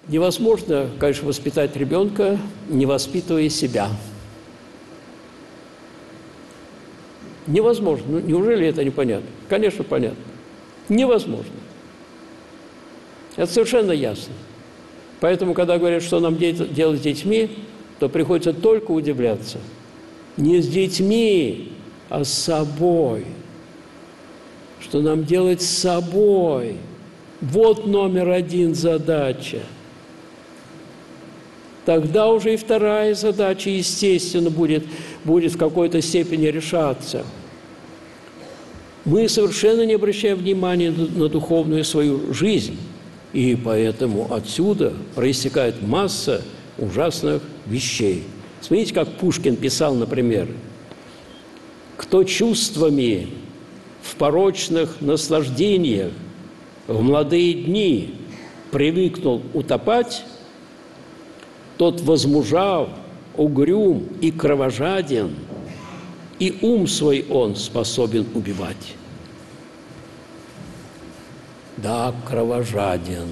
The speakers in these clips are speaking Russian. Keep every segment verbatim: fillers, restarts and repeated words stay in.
Невозможно, конечно, воспитать ребенка, не воспитывая себя. Невозможно. Ну, неужели это непонятно? Конечно, понятно. Невозможно. Это совершенно ясно. Поэтому, когда говорят, что нам делать с детьми, то приходится только удивляться. Не с детьми, а с собой. Что нам делать с собой? Вот номер один задача. Тогда уже и вторая задача, естественно, будет, будет в какой-то степени решаться. Мы совершенно не обращаем внимания на духовную свою жизнь. И поэтому отсюда проистекает масса ужасных вещей. Смотрите, как Пушкин писал, например: «Кто чувствами в порочных наслаждениях в молодые дни привыкнул утопать, тот, возмужав, угрюм и кровожаден, и ум свой он способен убивать». Да, кровожаден.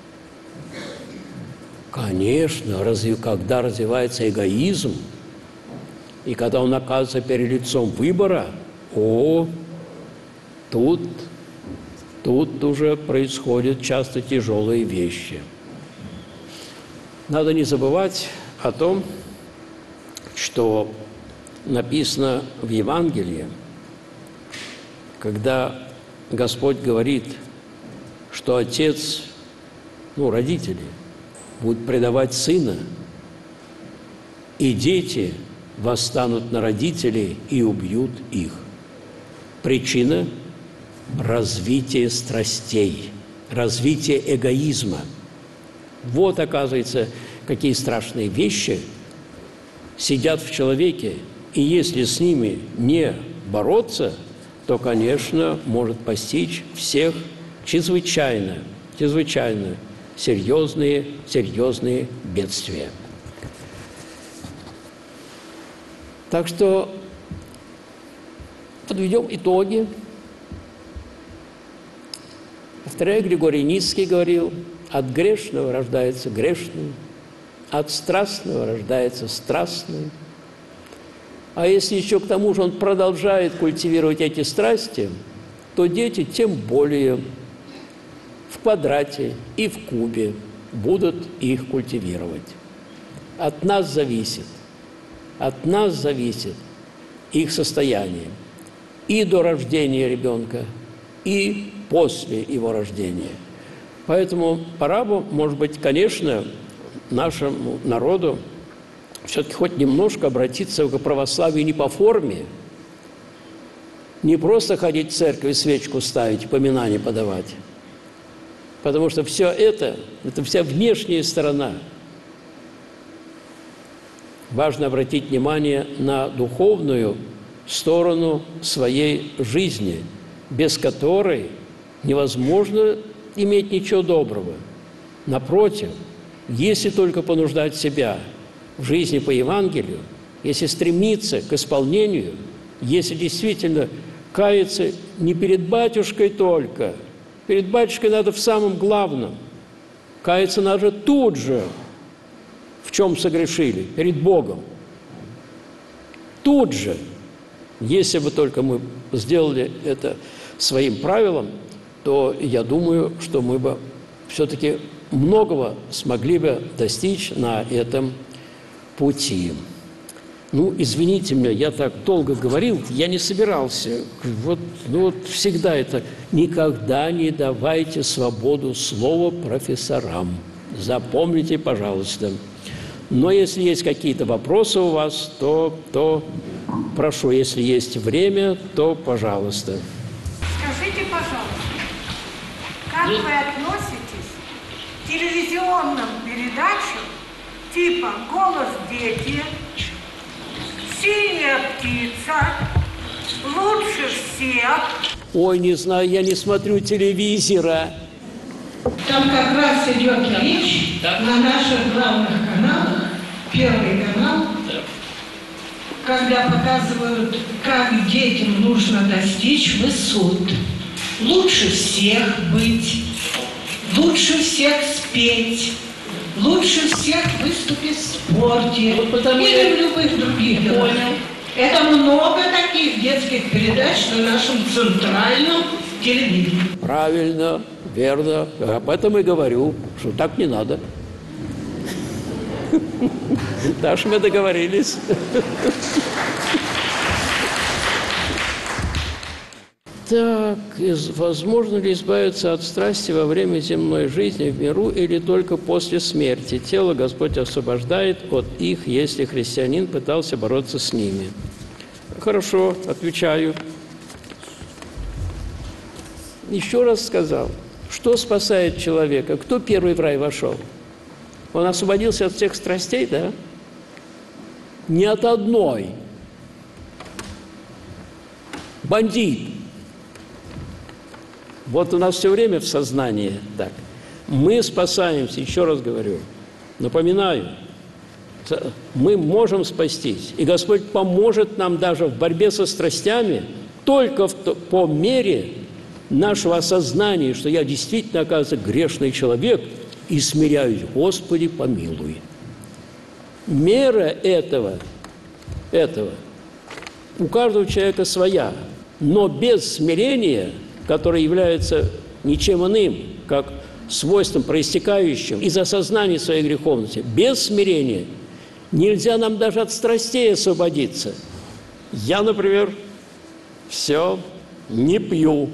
Конечно, разве, когда развивается эгоизм, и когда он оказывается перед лицом выбора, о, тут, тут уже происходят часто тяжелые вещи. Надо не забывать о том, что написано в Евангелии, когда Господь говорит, что отец, ну, родители, будут предавать сына, и дети восстанут на родителей и убьют их. Причина – развитие страстей, развитие эгоизма. Вот, оказывается, какие страшные вещи сидят в человеке, и если с ними не бороться, то, конечно, может постичь всех чрезвычайно, чрезвычайно серьезные, серьезные бедствия. Так что подведем итоги. Повторяю, Григорий Ницкий говорил: от грешного рождается грешный, от страстного рождается страстный. А если еще к тому же он продолжает культивировать эти страсти, то дети тем более в квадрате и в кубе будут их культивировать. От нас зависит, от нас зависит их состояние и до рождения ребенка, и после его рождения. Поэтому пора бы, может быть, конечно, нашему народу все-таки хоть немножко обратиться к православию не по форме, не просто ходить в церковь, свечку ставить, поминание подавать, потому что все это, это вся внешняя сторона. Важно обратить внимание на духовную сторону своей жизни, без которой невозможно иметь ничего доброго. Напротив, если только понуждать себя в жизни по Евангелию, если стремиться к исполнению, если действительно каяться не перед батюшкой только, перед батюшкой надо в самом главном, каяться надо тут же, в чем согрешили, перед Богом. Тут же, если бы только мы сделали это своим правилом, то я думаю, что мы бы все-таки многого смогли бы достичь на этом пути. Ну, извините меня, я так долго говорил, я не собирался. Вот, ну, вот всегда это никогда не давайте свободу слова профессорам. Запомните, пожалуйста. Но если есть какие-то вопросы у вас, то, то прошу, если есть время, то пожалуйста. Скажите, пожалуйста, как вы относитесь к телевизионным передачам типа «Голос дети», «Синяя птица», «Лучше всех»? Ой, не знаю, я не смотрю телевизора. Там как раз идет речь да. на наших главных каналах, Первый канал, да. когда показывают, как детям нужно достичь высот. Лучше всех быть, лучше всех спеть, лучше всех выступит в спорте вот потому или я... в любых других делах. Понял. Это много таких детских передач на нашем центральном телевидении. Правильно, верно. Об этом и говорю, что так не надо. Так что мы договорились. Так, возможно ли избавиться от страсти во время земной жизни в миру или только после смерти? Тело Господь освобождает от их, если христианин пытался бороться с ними. Хорошо, отвечаю. Еще раз сказал, что спасает человека? Кто первый в рай вошел? Он освободился от всех страстей, да? Не от одной. Бандит. Вот у нас все время в сознании так. Мы спасаемся, еще раз говорю, напоминаю, мы можем спастись, и Господь поможет нам даже в борьбе со страстями только в, по мере нашего осознания, что я действительно, оказывается, грешный человек, и смиряюсь, Господи, помилуй. Мера этого, этого у каждого человека своя, но без смирения, которое является ничем иным, как свойством, проистекающим из осознания своей греховности, без смирения нельзя нам даже от страстей освободиться. Я, например, все не пью.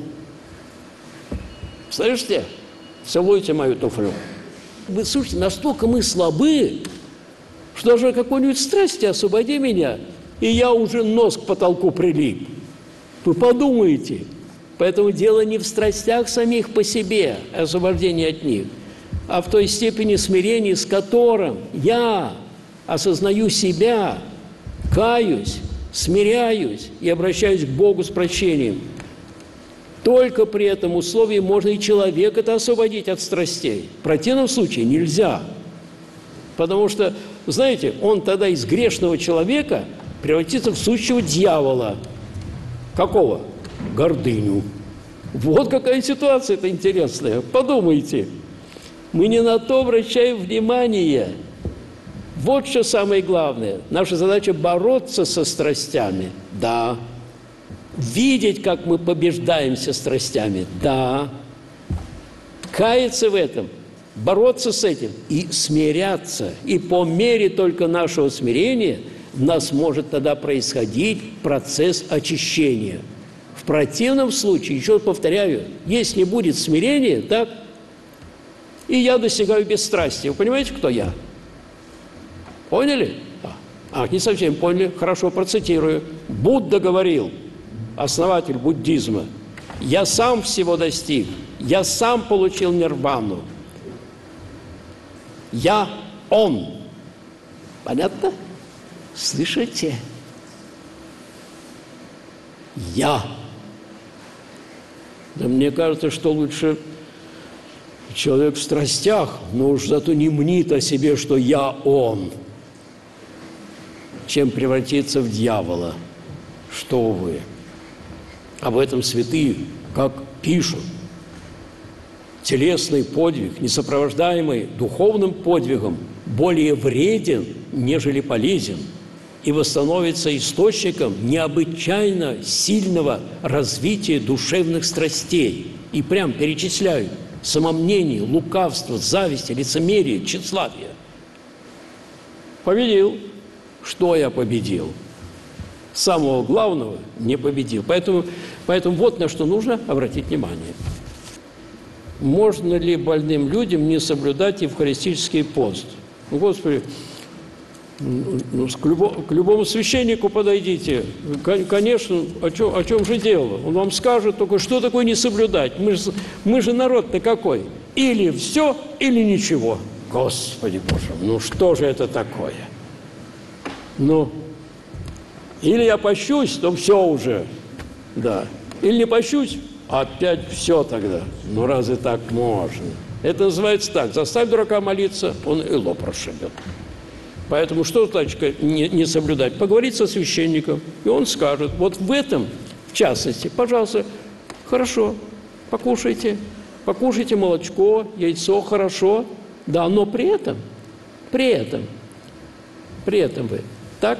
Слышите? Целуйте мою туфлю. Вы слушайте, настолько мы слабы, что даже какой-нибудь страсти освободи меня, и я уже нос к потолку прилип. Вы подумайте. Поэтому дело не в страстях самих по себе, освобождение от них, а в той степени смирения, с которым я осознаю себя, каюсь, смиряюсь и обращаюсь к Богу с прощением. Только при этом условии можно и человека это освободить от страстей. В противном случае нельзя. Потому что, знаете, он тогда из грешного человека превратится в сущего дьявола. Какого? Гордыню. Вот какая ситуация-то интересная. Подумайте. Мы не на то обращаем внимание. Вот что самое главное. Наша задача бороться со страстями. Да. Видеть, как мы побеждаемся страстями. Да. Каяться в этом. Бороться с этим. И смиряться. И по мере только нашего смирения в нас может тогда происходить процесс очищения. В противном случае, еще повторяю, если не будет смирения, так, и я достигаю бесстрастия. Вы понимаете, кто я? Поняли? А, не совсем поняли. Хорошо, процитирую. Будда говорил, основатель буддизма, я сам всего достиг, я сам получил нирвану. Я Он. Понятно? Слышите? Я. Да мне кажется, что лучше человек в страстях, но уж зато не мнит о себе, что я он, чем превратиться в дьявола. Что вы? Об этом святые, как пишут, телесный подвиг, не сопровождаемый духовным подвигом, более вреден, нежели полезен, ибо становится источником необычайно сильного развития душевных страстей. И прям перечисляют самомнение, лукавство, зависть, лицемерие, тщеславие. Победил. Что я победил? Самого главного не победил. Поэтому, поэтому вот на что нужно обратить внимание. Можно ли больным людям не соблюдать евхаристический пост? Ну, Господи, ну, к, любому, к любому священнику подойдите. Конечно, о чем, о чем же дело? Он вам скажет только, что такое не соблюдать. Мы же, мы же народ-то какой? Или все, или ничего. Господи Боже, ну что же это такое? Ну, или я пощусь, то все уже. Да. Или не пощусь, опять все тогда. Ну разве так можно? Это называется так. Заставь дурака молиться, он и лоб расшибет. Поэтому что значит не, не соблюдать? Поговорить со священником, и он скажет, вот в этом, в частности, пожалуйста, хорошо, покушайте, покушайте молочко, яйцо, хорошо, да, но при этом при этом, при этом вы так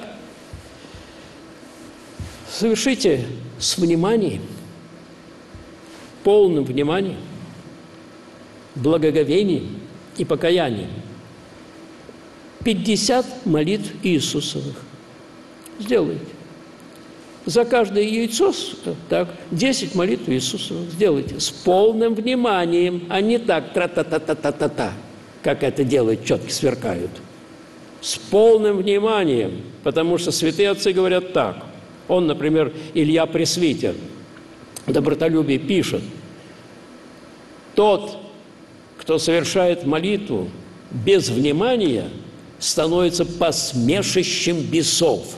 совершите с вниманием, полным вниманием, благоговением и покаянием пятьдесят молитв Иисусовых. Сделайте. За каждое яйцо так, десять молитв Иисусовых сделайте с полным вниманием, а не так тра-та-та-та-та-та-та, как это делают, четки сверкают. С полным вниманием, потому что святые отцы говорят так. Он, например, Илья Пресвитер, добротолюбие пишет: тот, кто совершает молитву без внимания, становится посмешищем бесов.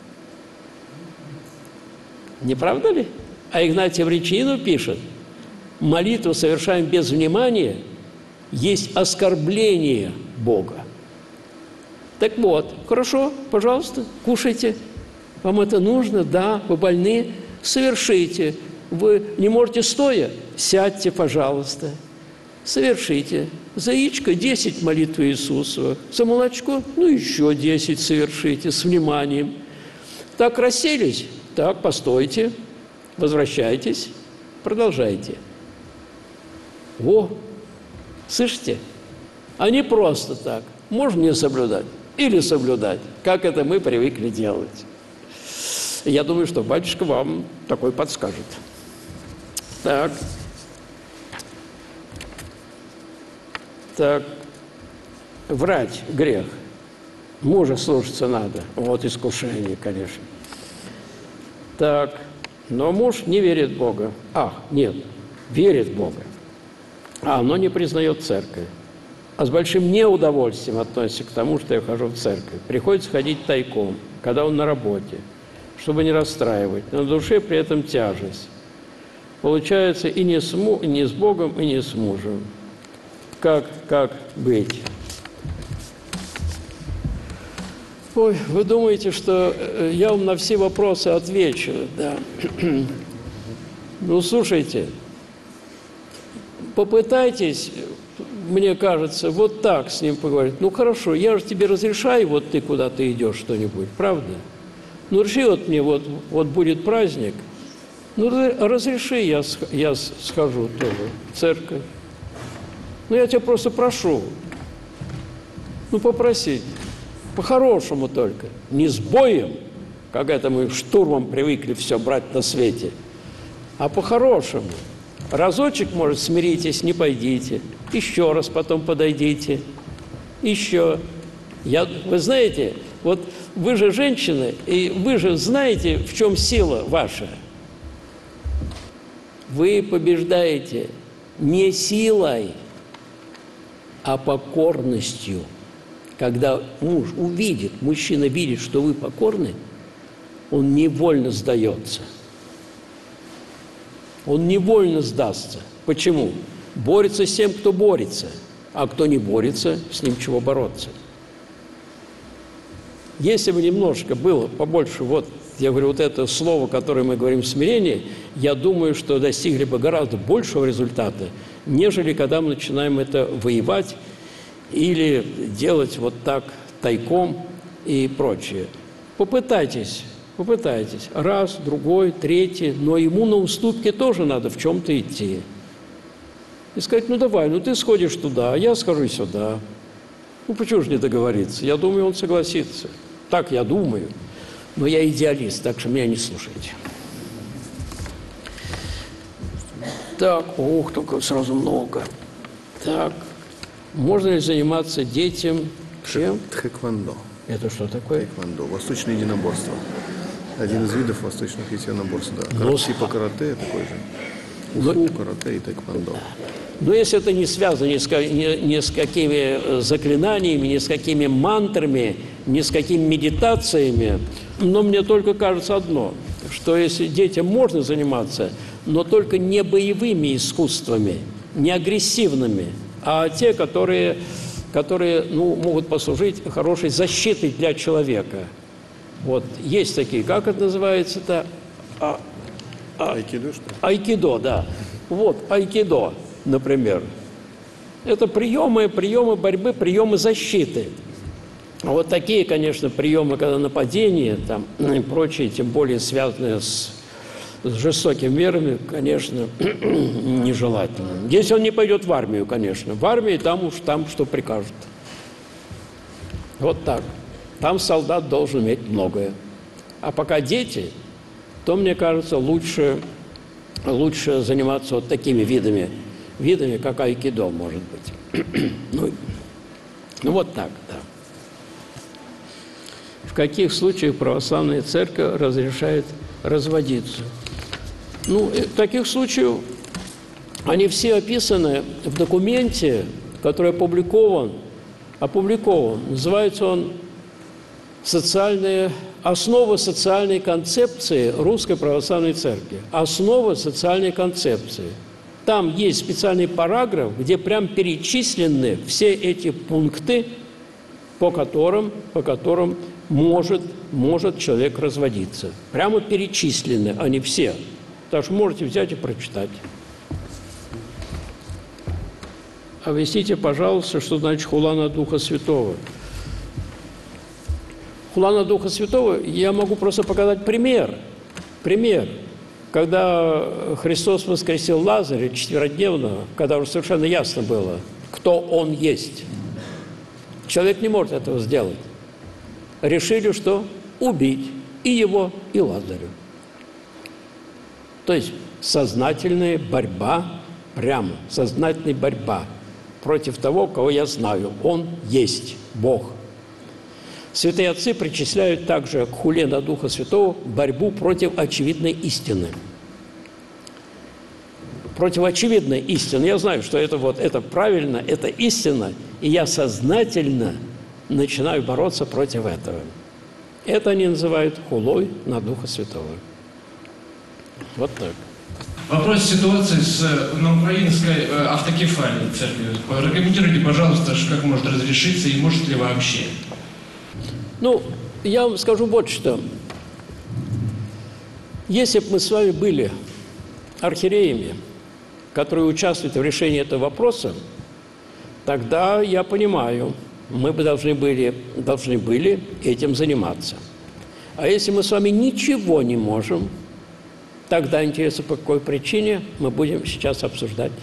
Не правда ли? А Игнатий Бричинин пишет: молитву совершаем без внимания, есть оскорбление Бога. Так вот, хорошо, пожалуйста, кушайте. Вам это нужно? Да, вы больны? Совершите. Вы не можете стоя? Сядьте, пожалуйста. Совершите. За яичко десять молитв Иисусовых. За молочко, ну, еще десять совершите с вниманием. Так расселись? Так, постойте, возвращайтесь, продолжайте. Во, слышите? А не просто так. Можно не соблюдать или соблюдать, как это мы привыкли делать. Я думаю, что батюшка вам такой подскажет. Так. Так. Врать грех. Мужа слушаться надо. Вот искушение, конечно. Так. Но муж не верит в Бога. Ах, нет, верит в Бога. А, но не признает церковь. А с большим неудовольствием относится к тому, что я хожу в церковь. Приходится ходить тайком, когда он на работе, чтобы не расстраивать. Но на душе при этом тяжесть. Получается и не с, му, и не с Богом, и не с мужем. Как, как быть? Ой, вы думаете, что я вам на все вопросы отвечу, да? Ну, слушайте, попытайтесь, мне кажется, вот так с ним поговорить. Ну, хорошо, я же тебе разрешаю, вот ты куда-то идешь, что-нибудь, правда? Ну, реши вот мне, вот, вот будет праздник, ну, разреши, я, я схожу тоже в церковь. Ну, я тебя просто прошу, ну, попросить. По-хорошему только, не с боем, как это мы штурмом привыкли все брать на свете, а по-хорошему. Разочек, может, смиритесь, не пойдите, еще раз потом подойдите, еще. Я, вы знаете, вот вы же женщины, и вы же знаете, в чем сила ваша. Вы побеждаете не силой, а покорностью. Когда муж увидит, мужчина видит, что вы покорны, он невольно сдается. Он невольно сдастся. Почему? Борется с тем, кто борется, а кто не борется, с ним чего бороться. Если бы немножко было побольше, вот, я говорю, вот это слово, которое мы говорим, смирение, я думаю, что достигли бы гораздо большего результата, нежели когда мы начинаем это воевать или делать вот так тайком и прочее. Попытайтесь, попытайтесь. Раз, другой, третий, но ему на уступки тоже надо в чем-то идти. И сказать, ну давай, ну ты сходишь туда, а я схожу сюда. Ну почему же не договориться? Я думаю, он согласится. Так я думаю. Но я идеалист, так что меня не слушайте. Так, ух, только сразу много. Так. Можно ли заниматься детям чем? Тхэквондо. Это что такое? Тхэквондо. Восточное единоборство. Один из видов восточных единоборств. Да. Но... Типа карате такой же. Уфу, Но... карате и тхэквондо. Но если это не связано ни с, ни, ни с какими заклинаниями, ни с какими мантрами, ни с какими медитациями, но мне только кажется одно, что если детям можно заниматься, но только не боевыми искусствами, не агрессивными, а те, которые, которые ну, могут послужить хорошей защитой для человека. Вот есть такие, как это называется-то? А, а, айкидо, что ли? Айкидо, да. Вот, айкидо, например. Это приемы, приемы борьбы, приемы защиты. А вот такие, конечно, приемы, когда нападения там, и прочие, тем более связанные с, с жестокими мерами, конечно, нежелательно. Если он не пойдет в армию, конечно. В армии там уж там, что прикажут. Вот так. Там солдат должен иметь многое. А пока дети, то, мне кажется, лучше, лучше заниматься вот такими видами, видами, как айкидо, может быть. ну, ну, вот так, да. В каких случаях православная церковь разрешает разводиться? Ну, таких случаев, они все описаны в документе, который опубликован, опубликован. Называется он «Социальные, «Основы социальной концепции Русской Православной Церкви». Основы социальной концепции. Там есть специальный параграф, где прям перечислены все эти пункты, по которым, по которым может, может человек разводиться. Прямо перечислены, они все. Так что можете взять и прочитать. Объясните, пожалуйста, что значит хула на Духа Святого. Хула на Духа Святого, я могу просто показать пример. Пример. Когда Христос воскресил Лазаря четверодневного, когда уже совершенно ясно было, кто он есть. Человек не может этого сделать. Решили, что убить и его, и Лазаря. То есть сознательная борьба, прямо сознательная борьба против того, кого я знаю. Он есть Бог. Святые отцы причисляют также к хуле на Духа Святого борьбу против очевидной истины. Против очевидной истины. Я знаю, что это, вот, это правильно, это истина, и я сознательно начинаю бороться против этого. Это они называют хулой на Духа Святого. Вот так. Вопрос ситуации с, на украинской э, автокефальной церковью. Прокомментируйте, пожалуйста, как может разрешиться и может ли вообще. Ну, я вам скажу вот что. Если бы мы с вами были архиереями, которые участвуют в решении этого вопроса, тогда я понимаю, мы бы должны были, должны были этим заниматься. А если мы с вами ничего не можем, тогда интересно, по какой причине мы будем сейчас обсуждать.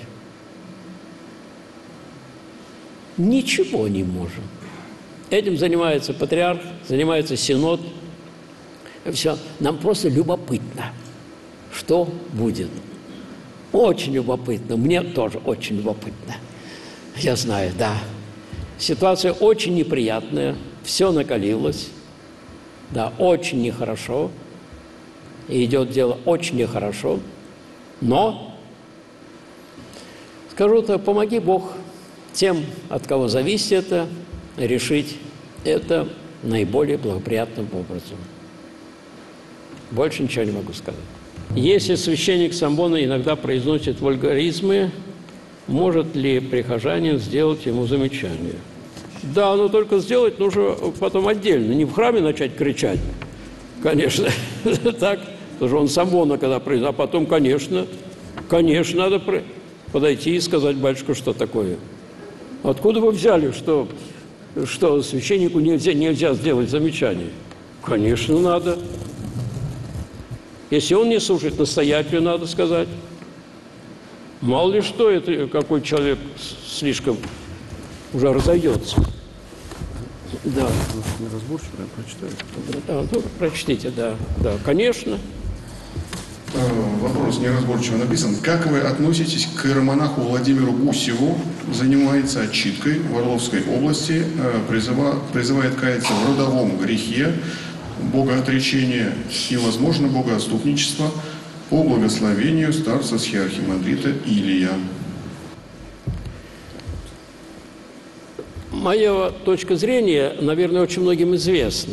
Ничего не можем. Этим занимается патриарх, занимается синод. Все. Нам просто любопытно, что будет. Очень любопытно. Мне тоже очень любопытно. Я знаю, да. Ситуация очень неприятная. Все накалилось. Да, очень нехорошо. И идет дело очень нехорошо. Но, скажу так, помоги Бог тем, от кого зависит это, решить это наиболее благоприятным образом. Больше ничего не могу сказать. Если священник Самбона иногда произносит вульгаризмы, может ли прихожанин сделать ему замечание? Да, но только сделать нужно потом отдельно, не в храме начать кричать, конечно, так, потому что он Самбона когда произносит, а потом, конечно, конечно, надо подойти и сказать: батюшка, что такое? Откуда вы взяли, что, что священнику нельзя, нельзя сделать замечание? Конечно, надо. Если он не слушает, настоятелю надо сказать. Мало ли что, это какой человек слишком уже разойдется. Да. Неразборчиво, я прочитаю. Да, ну, прочтите, да, да, конечно. Вопрос неразборчиво написан. Как вы относитесь к иеромонаху Владимиру Гусеву? Занимается отчиткой в Орловской области, призыва, призывает каяться в родовом грехе, богоотречение и, возможно, богоотступничество по благословению старца схиархимандрита Илия. Моя точка зрения, наверное, очень многим известна.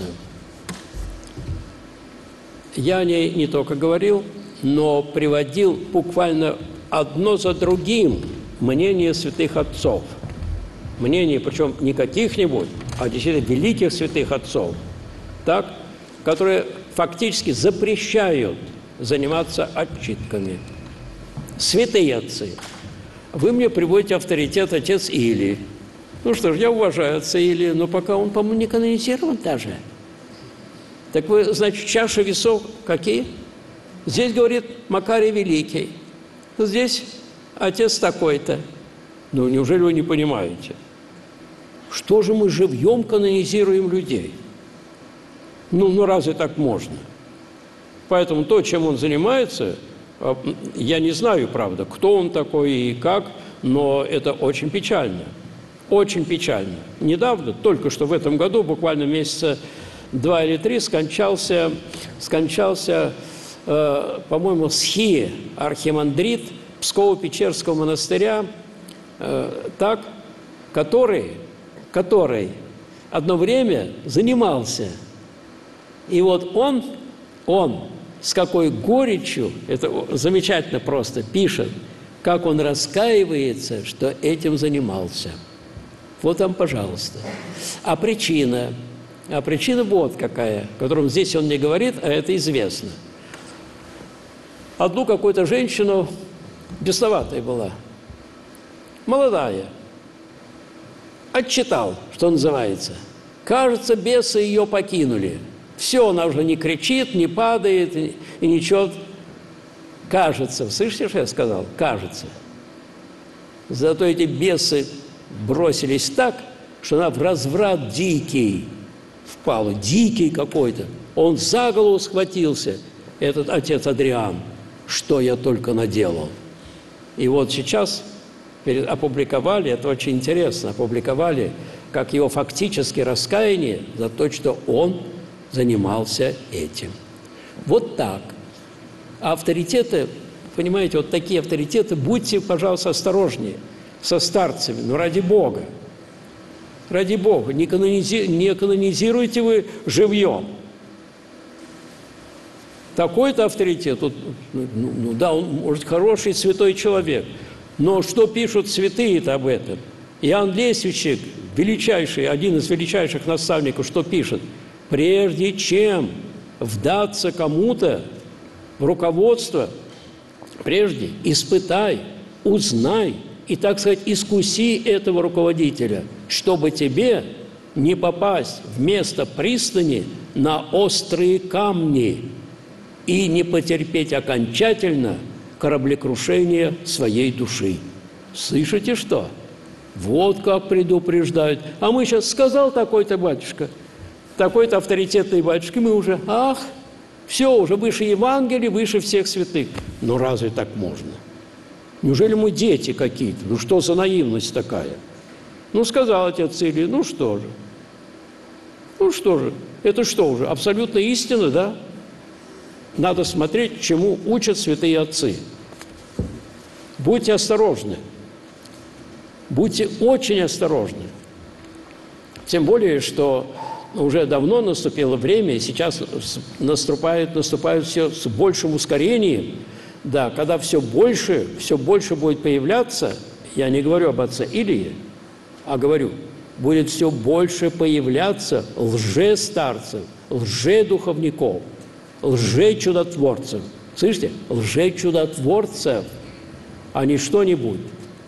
Я о ней не только говорил, но приводил буквально одно за другим мнение святых отцов. Мнение, причем не каких-нибудь, а действительно великих святых отцов, так, которые фактически запрещают заниматься отчитками. Святые отцы. Вы мне приводите авторитет отец Илий. Ну что ж, я уважаю отца Илью, но пока он, по-моему, не канонизирован даже. Так вы, значит, чаши весов какие? Здесь говорит Макарий Великий, здесь отец такой-то. Ну, неужели вы не понимаете? Что же мы живьем канонизируем людей? Ну, ну разве так можно? Поэтому то, чем он занимается, я не знаю, правда, кто он такой и как, но это очень печально. Очень печально. Недавно, только что в этом году, буквально месяца два или три, скончался, скончался э, по-моему, Схи, архимандрит Псково-Печерского монастыря, э, так, который, который одно время занимался. И вот он, он с какой горечью, это замечательно просто, пишет, как он раскаивается, что этим занимался. Вот там, пожалуйста. А причина? А причина вот какая, о котором здесь он не говорит, а это известно. Одну какую-то женщину, бесноватая была, молодая, отчитал, что называется. Кажется, бесы ее покинули. Все, она уже не кричит, не падает и, и ничего. Кажется, слышите, что я сказал? Кажется. Зато эти бесы бросились так, что она в разврат дикий впала, дикий какой-то. Он за голову схватился, этот отец Адриан, что я только наделал. И вот сейчас опубликовали, это очень интересно, опубликовали, как его фактически раскаяние за то, что он занимался этим. Вот так. А авторитеты, понимаете, вот такие авторитеты, будьте, пожалуйста, осторожнее со старцами, ну ради Бога. Ради Бога, не, канонизи... не канонизируйте вы живьем. Такой-то авторитет, вот, ну, ну да, он, может, хороший, святой человек, но что пишут святые-то об этом? Иоанн Лествичник, величайший, один из величайших наставников, что пишет? Прежде чем вдаться кому-то в руководство, прежде испытай, узнай и, так сказать, искуси этого руководителя, чтобы тебе не попасть вместо пристани на острые камни и не потерпеть окончательно кораблекрушение своей души. Слышите, что? Вот как предупреждают. А мы сейчас сказал такой-то батюшка, такой-то авторитетный батюшка, мы уже, ах, все, уже выше Евангелия, выше всех святых. Ну разве так можно? Неужели мы дети какие-то? Ну что за наивность такая? Ну сказал отец Илий, ну что же? Ну что же? Это что уже? Абсолютная истина, да? Надо смотреть, чему учат святые отцы. Будьте осторожны. Будьте очень осторожны. Тем более, что уже давно наступило время, и сейчас наступает, наступает все с большим ускорением, да, когда все больше, все больше будет появляться, я не говорю об отце Илии, а говорю, будет все больше появляться лже-старцев, лже-духовников, лже-чудотворцев. Слышите? Лже-чудотворцев, а не что-нибудь.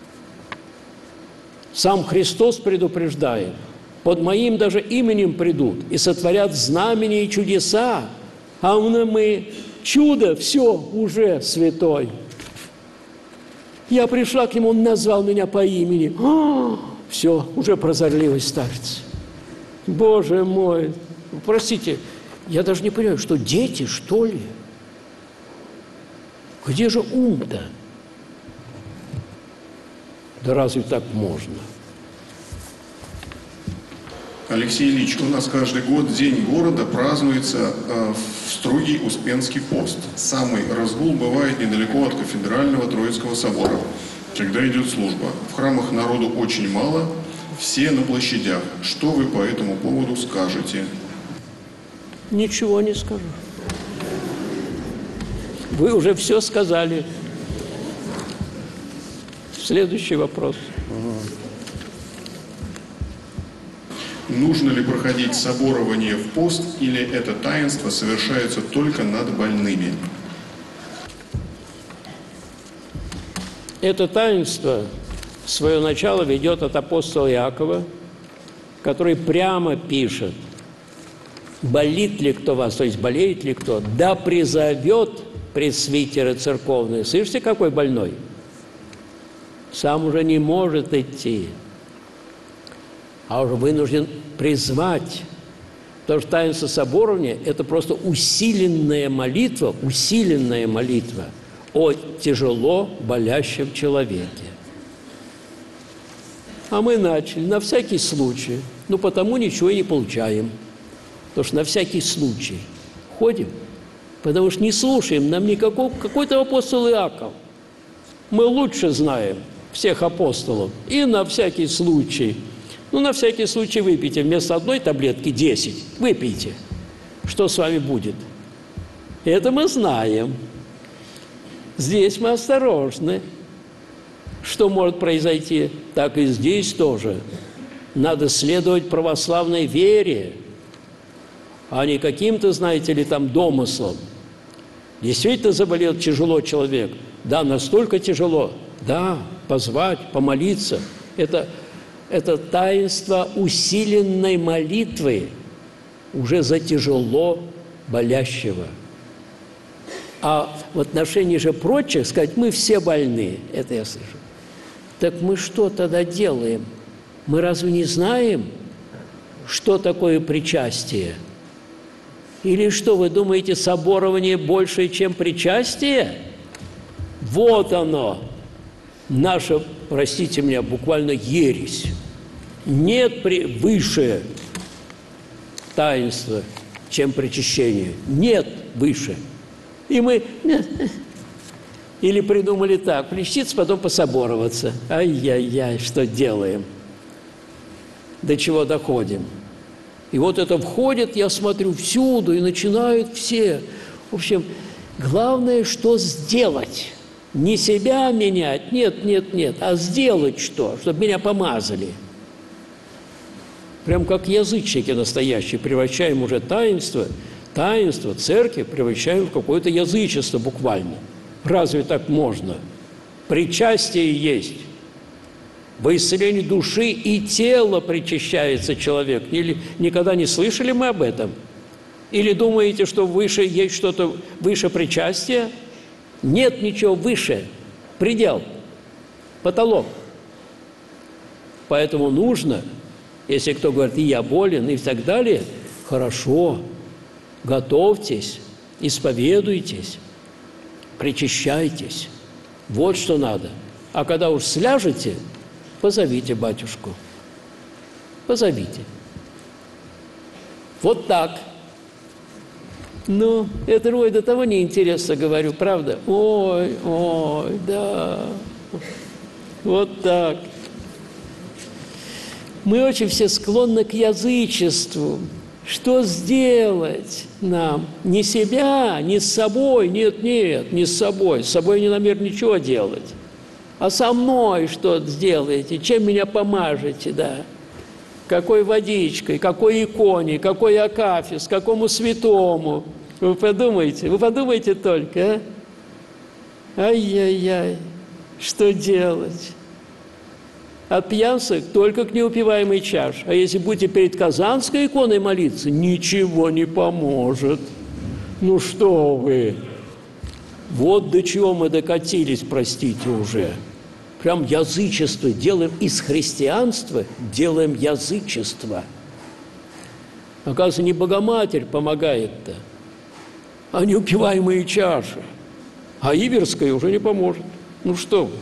Сам Христос предупреждает, под моим даже именем придут и сотворят знамения и чудеса, а мы чудо, все, уже святой. Я пришла к нему, он назвал меня по имени. А, все, уже прозорливый старец. Боже мой, простите, я даже не понимаю, что дети, что ли? Где же ум-то? Да разве так можно? Алексей Ильич, у нас каждый год День города празднуется э, в строгий Успенский пост. Самый разгул бывает недалеко от кафедрального Троицкого собора, когда идет служба. В храмах народу очень мало, все на площадях. Что вы по этому поводу скажете? Ничего не скажу. Вы уже все сказали. Следующий вопрос. Нужно ли проходить соборование в пост, или это таинство совершается только над больными? Это таинство свое начало ведет от апостола Иакова, который прямо пишет: «Болит ли кто вас, то есть болеет ли кто, да призовет пресвитера церковные». Слышите, какой больной? Сам уже не может идти, а уже вынужден призвать. Потому что таинство соборования – это просто усиленная молитва, усиленная молитва о тяжело болящем человеке. А мы начали на всякий случай, но потому ничего и не получаем. Потому что на всякий случай ходим, потому что не слушаем нам никакого, какой-то апостол Иаков. Мы лучше знаем всех апостолов, и на всякий случай. Ну, на всякий случай выпейте вместо одной таблетки десять. Выпейте. Что с вами будет? Это мы знаем. Здесь мы осторожны. Что может произойти? Так и здесь тоже. Надо следовать православной вере, а не каким-то, знаете ли, там домыслом. Действительно заболел тяжело человек. Да, настолько тяжело. Да, позвать, помолиться. Это... Это таинство усиленной молитвы уже за тяжело болящего. А в отношении же прочих сказать: мы все больны, это я слышу. Так мы что тогда делаем? Мы разве не знаем, что такое причастие? Или что, вы думаете, соборование больше, чем причастие? Вот оно, наша, простите меня, буквально ересь. Нет при... выше таинства, чем причащение. Нет выше. И мы или придумали так: причаститься, потом пособороваться. Ай-яй-яй, что делаем? До чего доходим? И вот это входит, я смотрю, всюду, и начинают все. В общем, главное, что сделать. Не себя менять, нет, нет, нет, а сделать что? Чтобы меня помазали. Прям как язычники настоящие, превращаем уже таинство, таинство церкви превращаем в какое-то язычество буквально. Разве так можно? Причастие есть. Во исцелении души и тела причащается человек. Или никогда не слышали мы об этом? Или думаете, что выше есть что-то выше причастия? Нет ничего выше. Предел. Потолок. Поэтому нужно, если кто говорит: и я болен, и так далее, хорошо, готовьтесь, исповедуйтесь, причащайтесь. Вот что надо. А когда уж сляжете, позовите батюшку. Позовите. Вот так. Ну, это, ой, до того неинтересно говорю, правда? Ой, ой, да. Вот так. Мы очень все склонны к язычеству. Что сделать нам? Не себя, не с собой, нет, нет, не с собой. С собой не намерен ничего делать. А со мной что сделаете? Чем меня помажете, да? Какой водичкой, какой иконе, какой акафист, какому святому? Вы подумайте, вы подумайте только, а? Ай-яй-яй, что делать? От пьянства только к неупиваемой чаше. А если будете перед Казанской иконой молиться, ничего не поможет. Ну что вы? Вот до чего мы докатились, простите уже. Прям язычество. Делаем из христианства, делаем язычество. Оказывается, не Богоматерь помогает-то, а неупиваемые чаши. А Иверская уже не поможет. Ну что вы?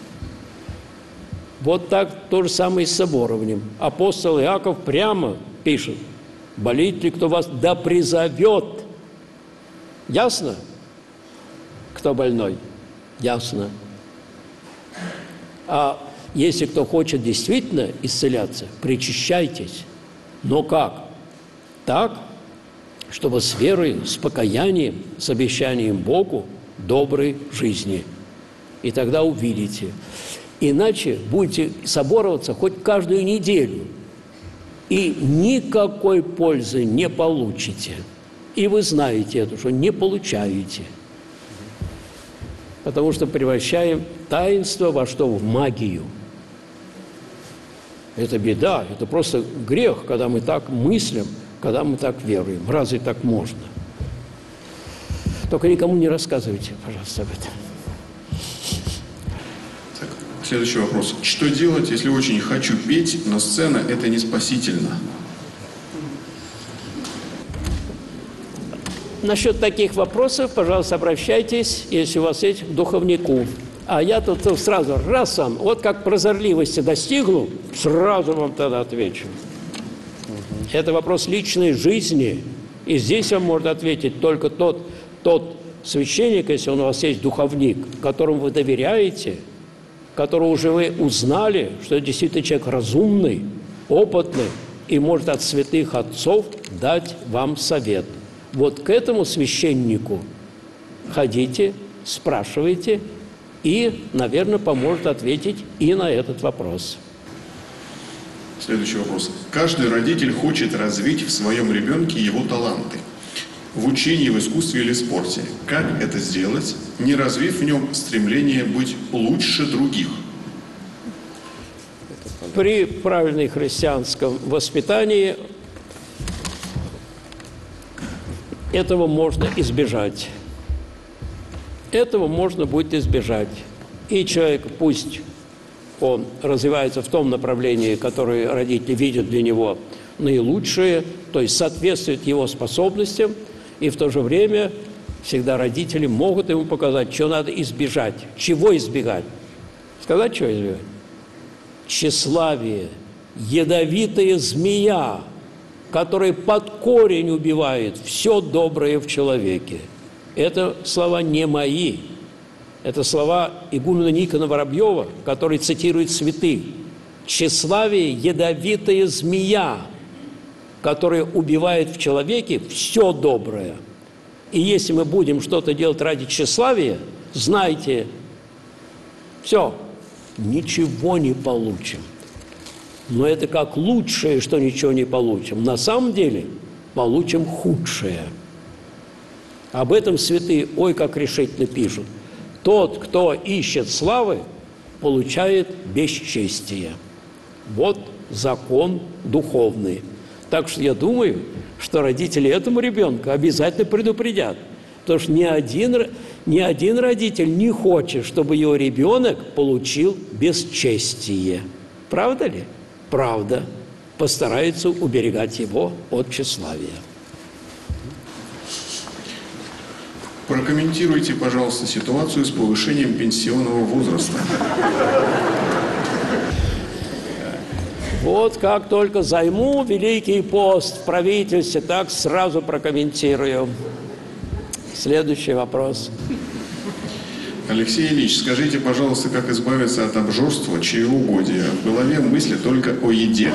Вот так то же самое и с соборованием. Апостол Иаков прямо пишет: болит ли кто вас, да призовет. Ясно? Кто больной? Ясно. А если кто хочет действительно исцеляться, причащайтесь. Но как? Так, чтобы с верой, с покаянием, с обещанием Богу доброй жизни. И тогда увидите. Иначе будете собороваться хоть каждую неделю, и никакой пользы не получите. И вы знаете это, что не получаете. Потому что превращаем таинство во что? В магию. Это беда, это просто грех, когда мы так мыслим, когда мы так веруем. Разве так можно? Только никому не рассказывайте, пожалуйста, об этом. Так, следующий вопрос. Что делать, если очень хочу петь, но сцена – это не спасительно? Насчет таких вопросов, пожалуйста, обращайтесь, если у вас есть, к духовнику. А я тут сразу, раз вам, вот как прозорливости достигну, сразу вам тогда отвечу. Это вопрос личной жизни. И здесь вам может ответить только тот, тот священник, если он у вас есть духовник, которому вы доверяете, которого уже вы узнали, что это действительно человек разумный, опытный и может от святых отцов дать вам совет. Вот к этому священнику ходите, спрашивайте, и, наверное, поможет ответить и на этот вопрос. Следующий вопрос. Каждый родитель хочет развить в своем ребенке его таланты в учении, в искусстве или спорте. Как это сделать, не развив в нем стремление быть лучше других? При правильном христианском воспитании этого можно избежать. Этого можно будет избежать. И человек, пусть он развивается в том направлении, которое родители видят для него наилучшее, то есть соответствует его способностям, и в то же время всегда родители могут ему показать, что надо избежать. Чего избегать? Сказать, что избегать? Тщеславие, ядовитая змея, которая под корень убивает все доброе в человеке. Это слова не мои. Это слова игумена Никона Воробьева, который цитирует святых. Тщеславие – ядовитая змея, которая убивает в человеке все доброе. И если мы будем что-то делать ради тщеславия, знайте, все, ничего не получим. Но это как лучшее, что ничего не получим. На самом деле получим худшее. Об этом святые, ой, как решительно пишут. Тот, кто ищет славы, получает бесчестие. Вот закон духовный. Так что я думаю, что родители этому ребенку обязательно предупредят. Потому что ни один, ни один родитель не хочет, чтобы его ребенок получил бесчестие. Правда ли? Правда. Постарается уберегать его от тщеславия. Прокомментируйте, пожалуйста, ситуацию с повышением пенсионного возраста. Вот как только займу Великий пост в правительстве, так сразу прокомментирую. Следующий вопрос. Алексей Ильич, скажите, пожалуйста, как избавиться от обжорства, чревоугодия? В голове мысли только о еде.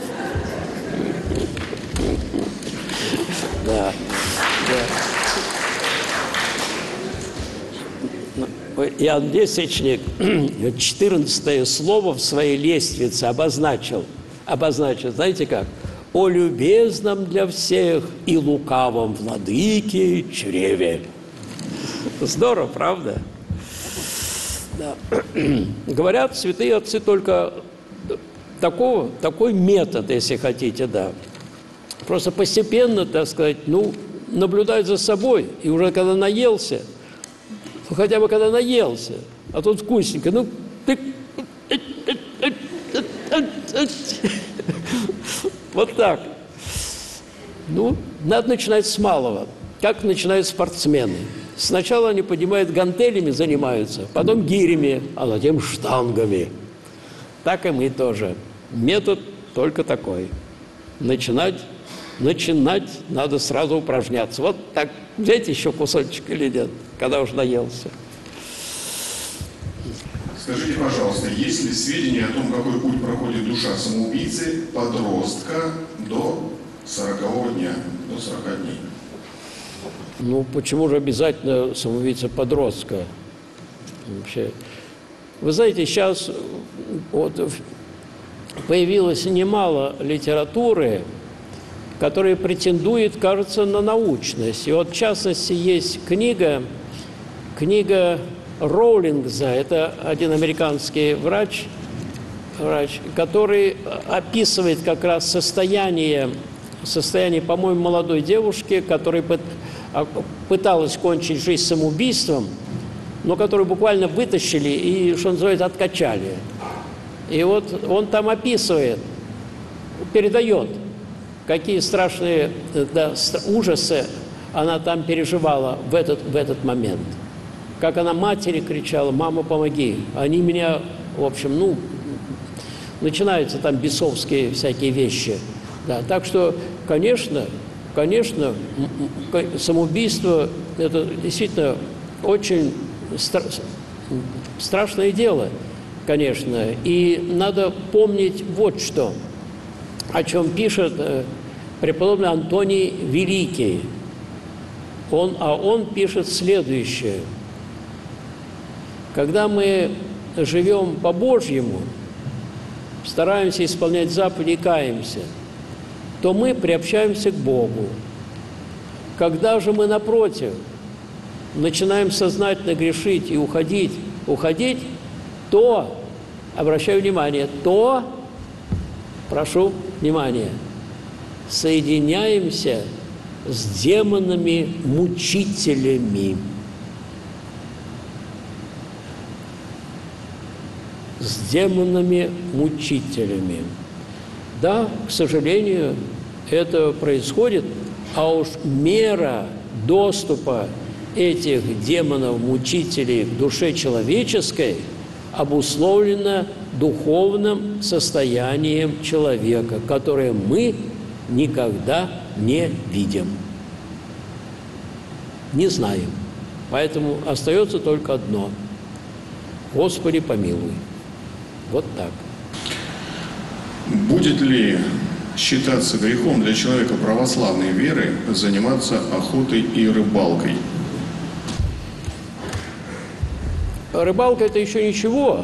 Да. Иоанн Десятичник четырнадцатое слово в своей лествице обозначил. Обозначил, знаете как? «О любезном для всех и лукавом владыке чреве». Здорово, правда? Да. Говорят святые отцы только такого, такой метод, если хотите, да. Просто постепенно, так сказать, ну, наблюдать за собой. И уже когда наелся, ну, хотя бы когда наелся, а тут вкусненько, ну, ты... Вот так. Ну, надо начинать с малого. Как начинают спортсмены. Сначала они поднимают гантелями, занимаются, потом гирями, а затем штангами. Так и мы тоже. Метод только такой. Начинать, начинать надо сразу упражняться. Вот так, взять еще кусочек или нет, когда уже наелся. Скажите, пожалуйста, есть ли сведения о том, какой путь проходит душа самоубийцы, подростка до сорокового дня, до сорока дней? Ну, почему же обязательно самоубийца подростка? Вообще. Вы знаете, сейчас вот появилось немало литературы, которая претендует, кажется, на научность. И вот, в частности, есть книга, книга Роулингза, это один американский врач, врач, который описывает как раз состояние, состояние, по-моему, молодой девушки, которая пыталась кончить жизнь самоубийством, но которую буквально вытащили и, что называется, откачали. И вот он там описывает, передает, какие страшные, да, ужасы она там переживала в этот, в этот момент. Как она матери кричала: «Мама, помоги!» Они меня, в общем, ну, начинаются там бесовские всякие вещи. Да, так что, конечно, конечно, самоубийство – это действительно очень стра страшное дело, конечно. И надо помнить вот что, о чем пишет преподобный Антоний Великий. Он, а он пишет следующее. Когда мы живем по-божьему, стараемся исполнять заповеди и каемся, то мы приобщаемся к Богу. Когда же мы, напротив, начинаем сознательно грешить и уходить, уходить, то, обращаю внимание, то, прошу внимания, соединяемся с демонами-мучителями. С демонами-мучителями. Да, к сожалению, это происходит, а уж мера доступа этих демонов-мучителей к душе человеческой обусловлена духовным состоянием человека, которое мы никогда не видим, не знаем. Поэтому остается только одно: Господи, помилуй. Вот так. Будет ли считаться грехом для человека православной веры заниматься охотой и рыбалкой? Рыбалка – это еще ничего.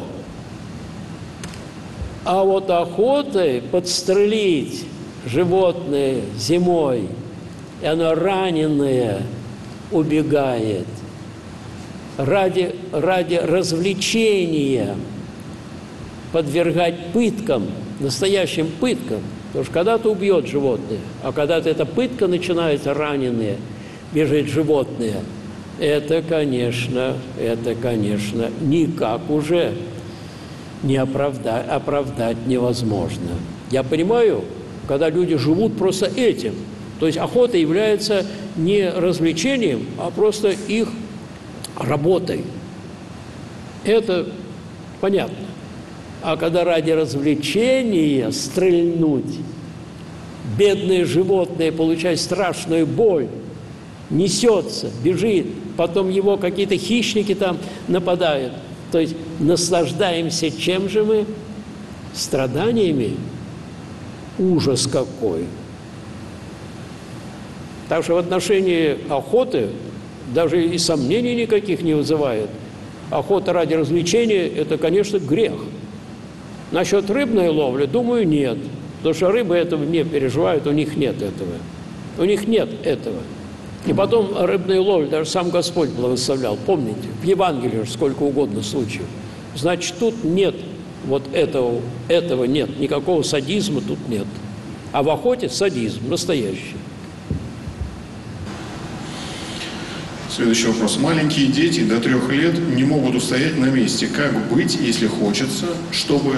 А вот охотой подстрелить животное зимой, и оно раненое убегает, ради, ради развлечения подвергать пыткам, настоящим пыткам, потому что когда-то убьет животное, а когда-то эта пытка начинается, раненые, бежит животное, это, конечно, это, конечно, никак уже не оправдать, оправдать невозможно. Я понимаю, когда люди живут просто этим, то есть охота является не развлечением, а просто их работой. Это понятно. А когда ради развлечения стрельнуть, бедное животное получает страшную боль, несется, бежит, потом его какие-то хищники там нападают. То есть наслаждаемся чем же мы? Страданиями? Ужас какой! Так что в отношении охоты даже и сомнений никаких не вызывает. Охота ради развлечения – это, конечно, грех. Насчет рыбной ловли, думаю, нет. Потому что рыбы этого не переживают, у них нет этого. У них нет этого. И потом рыбную ловлю даже сам Господь благословлял. Помните, в Евангелии сколько угодно случаев. Значит, тут нет вот этого, этого нет. Никакого садизма тут нет. А в охоте садизм настоящий. Следующий вопрос. Маленькие дети до трех лет не могут устоять на месте. Как быть, если хочется, чтобы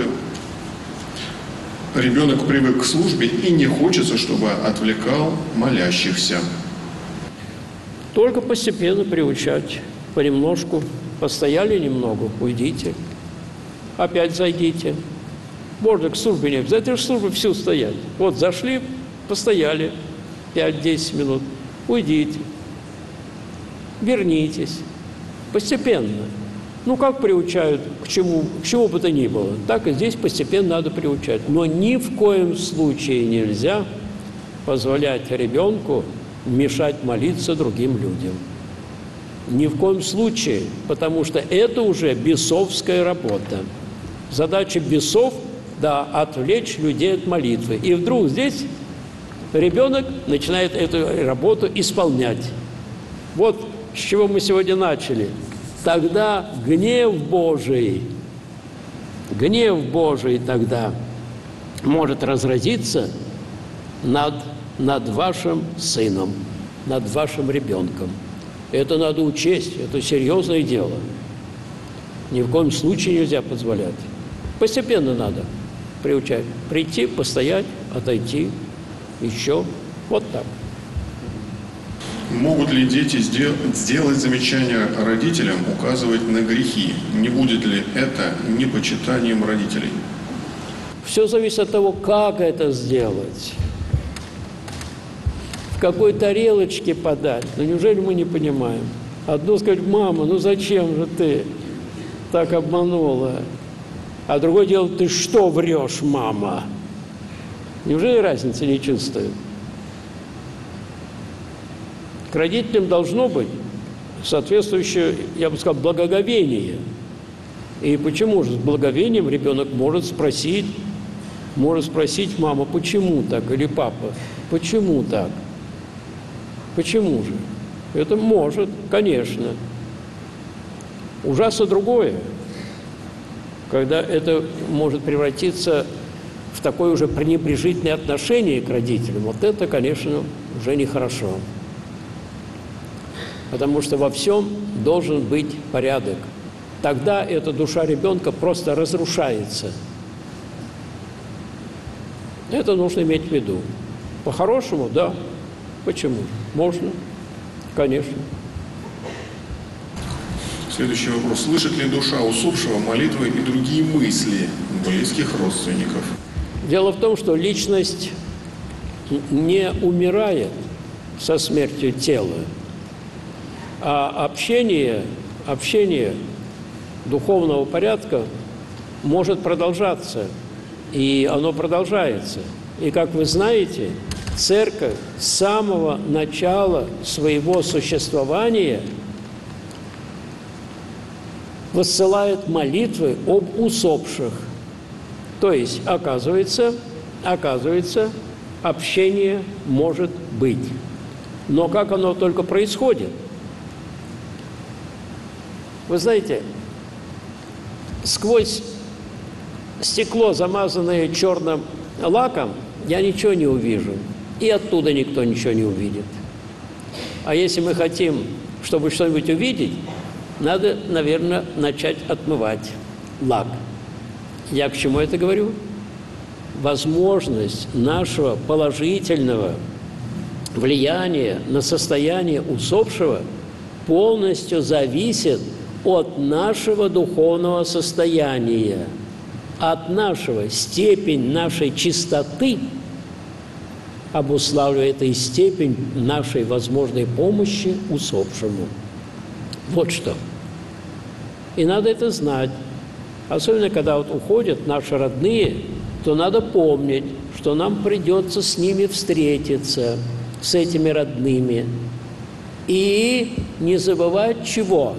ребенок привык к службе и не хочется, чтобы отвлекал молящихся? Только постепенно приучать, понемножку. Постояли немного, уйдите. Опять зайдите. Можно к службе не обязательно в службе всю стоять. Вот зашли, постояли пять-десять минут, уйдите. Вернитесь. Постепенно. Ну, как приучают к чему, к чему бы то ни было, так и здесь постепенно надо приучать. Но ни в коем случае нельзя позволять ребенку мешать молиться другим людям. Ни в коем случае, потому что это уже бесовская работа. Задача бесов, да, отвлечь людей от молитвы. И вдруг здесь ребенок начинает эту работу исполнять. Вот с чего мы сегодня начали. Тогда гнев Божий гнев Божий тогда может разразиться над, над вашим сыном, над вашим ребенком. Это надо учесть, это серьезное дело. Ни в коем случае нельзя позволять. Постепенно надо приучать. Прийти, постоять, отойти, еще. Вот так. Могут ли дети сдел- сделать замечания родителям, указывать на грехи? Не будет ли это непочитанием родителей? Все зависит от того, как это сделать. В какой тарелочке подать. Ну, неужели мы не понимаем? Одно сказать: мама, ну зачем же ты так обманула? А другое дело: ты что врешь, мама? Неужели разницы не чувствуют? К родителям должно быть соответствующее, я бы сказал, благоговение. И почему же с благоговением ребенок может спросить, может спросить: мама, почему так? Или папа, почему так? Почему же? Это может, конечно. Ужасно другое, когда это может превратиться в такое уже пренебрежительное отношение к родителям. Вот это, конечно, уже нехорошо. Потому что во всем должен быть порядок. Тогда эта душа ребенка просто разрушается. Это нужно иметь в виду. По-хорошему, да. Почему? Можно, конечно. Следующий вопрос. Слышит ли душа усопшего молитвы и другие мысли близких родственников? Дело в том, что личность не умирает со смертью тела, а общение, общение духовного порядка может продолжаться, и оно продолжается. И, как вы знаете, Церковь с самого начала своего существования высылает молитвы об усопших. То есть, оказывается, оказывается, общение может быть. Но как оно только происходит? Вы знаете, сквозь стекло, замазанное черным лаком, я ничего не увижу. И оттуда никто ничего не увидит. А если мы хотим, чтобы что-нибудь увидеть, надо, наверное, начать отмывать лак. Я к чему это говорю? Возможность нашего положительного влияния на состояние усопшего полностью зависит от нашего духовного состояния, от нашего, степень нашей чистоты обуславливает и степень нашей возможной помощи усопшему. Вот что. И надо это знать. Особенно, когда вот уходят наши родные, то надо помнить, что нам придется с ними встретиться, с этими родными. И не забывать чего?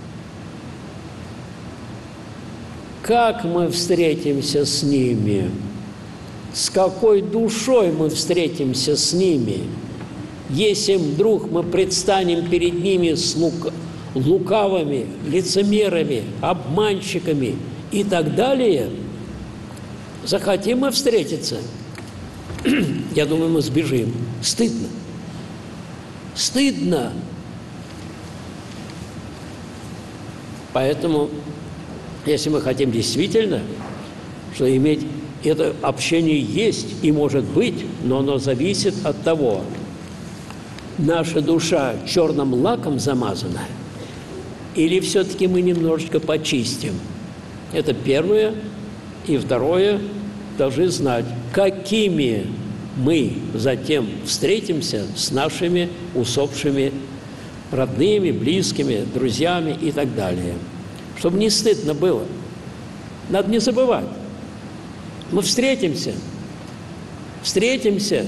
Как мы встретимся с ними? С какой душой мы встретимся с ними? Если вдруг мы предстанем перед ними с лук... лукавыми, лицемерами, обманщиками и так далее, захотим мы встретиться, я думаю, мы сбежим. Стыдно. Стыдно. Поэтому, если мы хотим действительно, что иметь это общение есть и может быть, но оно зависит от того, наша душа черным лаком замазана, или все-таки мы немножечко почистим. Это первое. И второе, должны знать, какими мы затем встретимся с нашими усопшими родными, близкими, друзьями и так далее. Чтобы не стыдно было. Надо не забывать. Мы встретимся. Встретимся.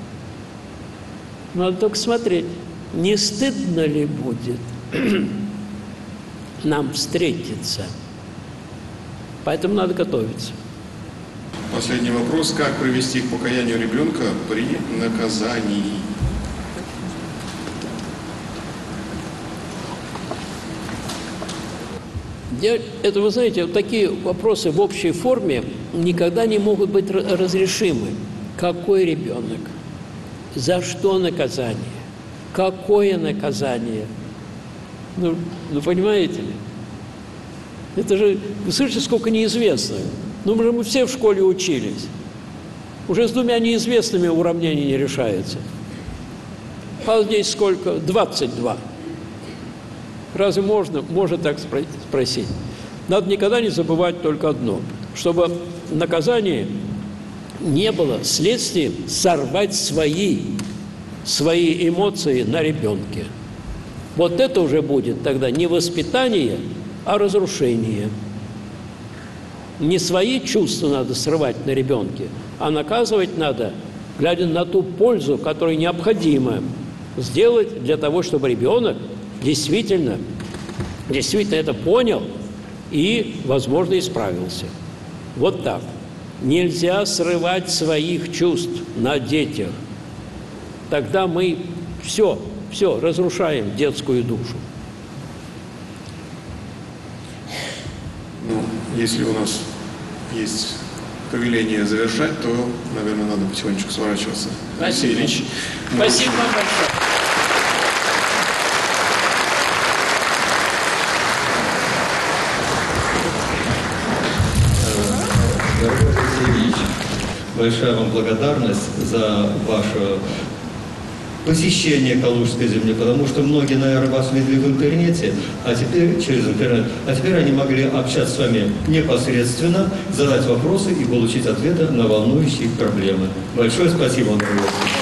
Надо только смотреть, не стыдно ли будет нам встретиться. Поэтому надо готовиться. Последний вопрос. Как привести к покаянию ребенка при наказании? Я, это, вы знаете, вот такие вопросы в общей форме никогда не могут быть разрешимы. Какой ребенок? За что наказание? Какое наказание? Ну, ну понимаете ли? Это же, вы слышите, сколько неизвестных. Ну, мы же мы все в школе учились. Уже с двумя неизвестными уравнение не решается. А здесь сколько? двадцать два. Разве можно, можно так спросить? Надо никогда не забывать только одно. Чтобы наказание не было следствием сорвать свои, свои эмоции на ребенке. Вот это уже будет тогда не воспитание, а разрушение. Не свои чувства надо срывать на ребенке, а наказывать надо, глядя на ту пользу, которая необходима сделать для того, чтобы ребенок действительно, действительно это понял и, возможно, исправился. Вот так. Нельзя срывать своих чувств на детях. Тогда мы все, все разрушаем детскую душу. Ну, если у нас есть повеление завершать, то, наверное, надо потихонечку сворачиваться. Спасибо. Алексей Ильич. Спасибо вам большое. Дорогой Алексей Ильич, большая вам благодарность за ваше посещение Калужской земли, потому что многие, наверное, вас видели в интернете, а теперь через интернет, а теперь они могли общаться с вами непосредственно, задать вопросы и получить ответы на волнующие их проблемы. Большое спасибо вам, дорогой.